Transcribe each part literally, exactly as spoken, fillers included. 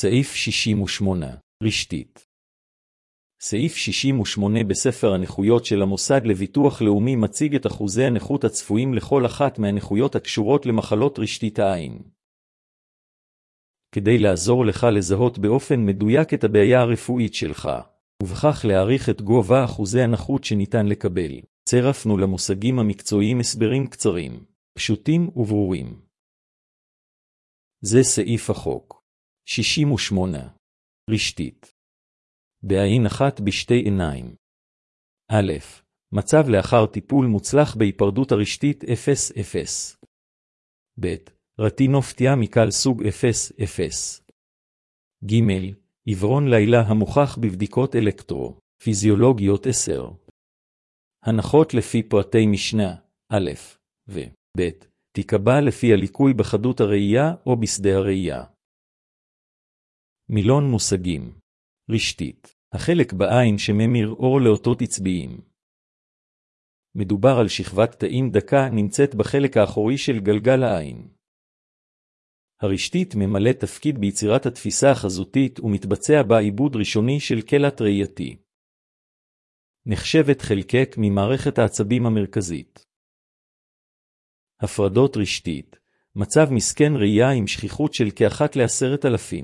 סעיף שישים ושמונה, רשתית. סעיף שישים ושמונה בספר הנכויות של המוסד לביטוח לאומי מציג את אחוזי הנכות הצפויים לכל אחת מהנכויות הקשורות למחלות רשתית העין. כדי לעזור לך לזהות באופן מדויק את הבעיה הרפואית שלך, ובכך להעריך את גובה אחוזי הנכות שניתן לקבל, צירפנו למושגים המקצועיים הסברים קצרים, פשוטים וברורים. זה סעיף החוק. שישים ושמונה. רשתית. בעין אחת בשתי עיניים. א', מצב לאחר טיפול מוצלח בהיפרדות הרשתית אפס אפס. ב', רטינופתיה מקל סוג אפס אפס. ג', עיוורון לילה המוכח בבדיקות אלקטרו, פיזיולוגיות עשר. הנחות לפי פרטי משנה, א' ו-ב', תיקבע לפי הליקוי בחדות הראייה או בשדה הראייה. מילון מושגים. רשתית, החלק בעין שממיר אור לאותות עצביים. מדובר על שכבת תאים דקה נמצאת בחלק האחורי של גלגל העין. הרשתית ממלא תפקיד ביצירת התפיסה החזותית ומתבצע בה עיבוד ראשוני של קלט ראייתי. נחשבת חלקק ממערכת העצבים המרכזית. הפרדות רשתית, מצב מסכן ראייה עם שכיחות של כאחת לעשרת אלפים.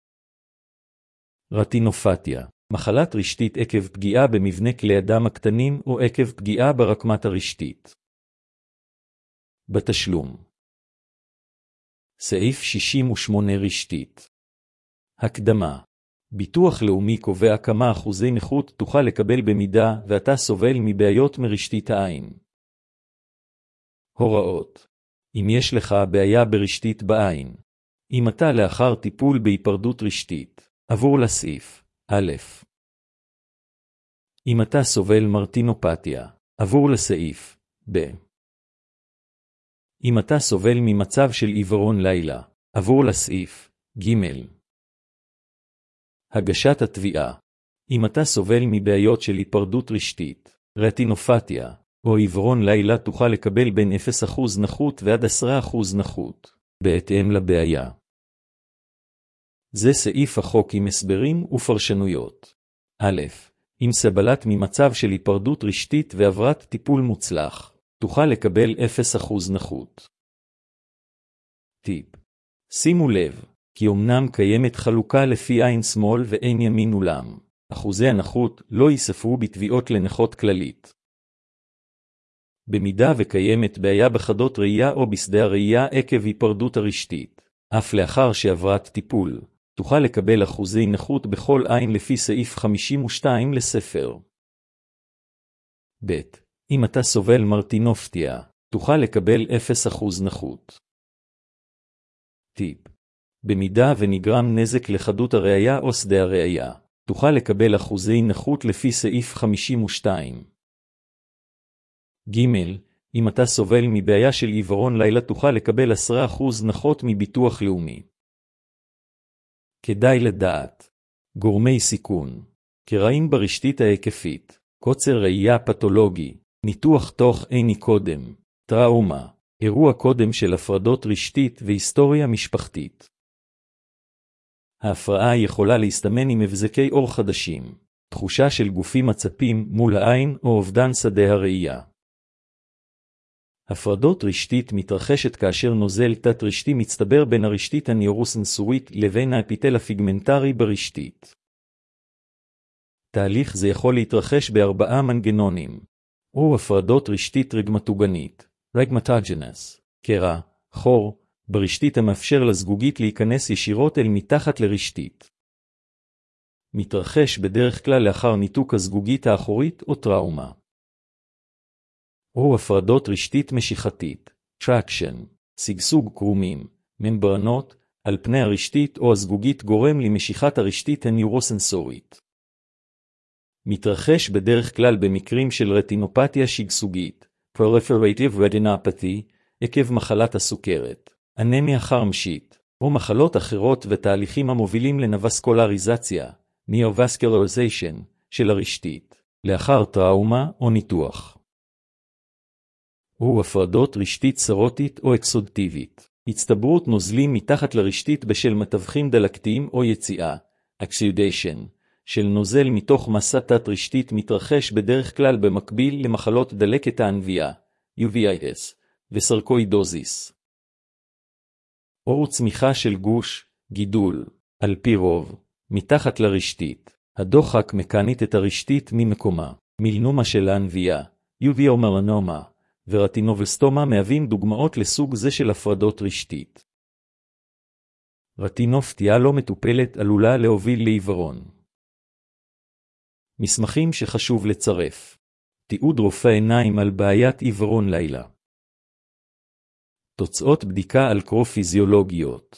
רטינופתיה, מחלת רשתית עקב פגיעה במבנה כלי הדם הקטנים או עקב פגיעה ברקמת הרשתית. בתשלום. סעיף שישים ושמונה רשתית. הקדמה. ביטוח לאומי קובע כמה אחוזי נכות תוכל לקבל במידה ואתה סובל מבעיות מרשתית העין. הוראות. אם יש לך בעיה ברשתית בעין, אם אתה לאחר טיפול בהיפרדות רשתית, עבור לסעיף, א'. אם אתה סובל מרטינופתיה, עבור לסעיף, ב'. אם אתה סובל ממצב של עיוורון לילה, עבור לסעיף, ג'. הגשת התביעה. אם אתה סובל מבעיות של היפרדות רשתית, רטינופתיה, או עיוורון לילה תוכל לקבל בין אפס אחוז נכות ועד עשרה אחוז נכות, בהתאם לבעיה. זה סעיף החוק עם הסברים ופרשנויות. א', אם סבלת ממצב של היפרדות רשתית ועברת טיפול מוצלח, תוכל לקבל אפס אחוז נכות. טיפ. שימו לב, כי אמנם קיימת חלוקה לפי עין שמאל ועין ימין אולם, אחוזי הנכות לא ייספרו בתביעות לנכות כללית. במידה וקיימת בעיה בחדות ראייה או בשדה הראייה עקב היפרדות הרשתית, אף לאחר שעברת טיפול, תוכל לקבל אחוזי נכות בכל עין לפי סעיף חמישים ושתיים לספר. ב' אם אתה סובל מרטינופתיה, תוכל לקבל אפס אחוז נכות. טיפ. במידה ונגרם נזק לחדות הראייה או שדה הראייה, תוכל לקבל אחוזי נכות לפי סעיף חמישים ושתיים. ג' אם אתה סובל מבעיה של עיוורון לילה תוכל לקבל עשרה אחוז נכות מביטוח לאומי. כדאי לדעת. גורמי סיכון. קרעים ברשתית ההיקפית, קוצר ראייה פתולוגי, ניתוח תוך עיני קודם, טראומה, אירוע קודם של הפרדות רשתית והיסטוריה משפחתית. ההפרעה יכולה להסתמן עם הבזקי אור חדשים, תחושה של גופים עצפים מול העין או אובדן שדה הראייה. הפרדות רשתית מתרחשת כאשר נוזל תת-רשתי מצטבר בין הרשתית הניורוסנסורית לבין האפיטל הפיגמנטרי ברשתית. תהליך זה יכול להתרחש בארבעה מנגנונים, או הפרדות רשתית רגמטוגנית, רגמטוג'נס, קרע, חור, ברשתית המאפשר לזגוגית להיכנס ישירות אל מתחת לרשתית. מתרחש בדרך כלל לאחר ניתוק הזגוגית האחורית או טראומה. או הפרדות רשתית משיכתית, טראקשן, סגסוג קרומים, ממברנות, על פני הרשתית או הזגוגית גורם למשיכת הרשתית הניורוסנסורית. מתרחש בדרך כלל במקרים של רטינופתיה שגסוגית, proliferative retinopathy, עקב מחלת הסוכרת, אנמיה חרמשית, או מחלות אחרות ותהליכים המובילים לנבסקולריזציה, neovascularization, של הרשתית, לאחר טראומה או ניתוח. או הפרדות רשתית סרוטית או אקסודטיבית, הצטברות נוזלים מתחת לרשתית בשל מתווכים דלקתיים או יציאה, exudation, של נוזל מתוך מסה תת-רשתית מתרחש בדרך כלל במקביל למחלות דלקת הענבייה, יוביטיס, וסרקואידוזיס. או צמיחה של גוש, גידול, על פי רוב, מתחת לרשתית. הדוחק מקנית את הרשתית ממקומה. מלנומה של הענבייה, יוביומלנומה, ורטינובלסטומה מהווים דוגמאות לסוג זה של הפרדות רשתית. רטינופתיה לא מטופלת עלולה להוביל לעיוורון. מסמכים שחשוב לצרף. תיעוד רופא עיניים על בעיית עיוורון לילה. תוצאות בדיקה אלקטרופיזיולוגיות.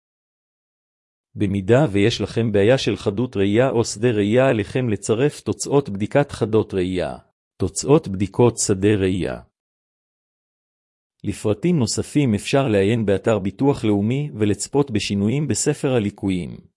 במידה ויש לכם בעיה של חדות ראייה או שדה ראייה, עליכם לצרף תוצאות בדיקת חדות ראייה. תוצאות בדיקות שדה ראייה. לפרטים נוספים אפשר לעיין באתר ביטוח לאומי ולצפות בשינויים בספר הליקויים.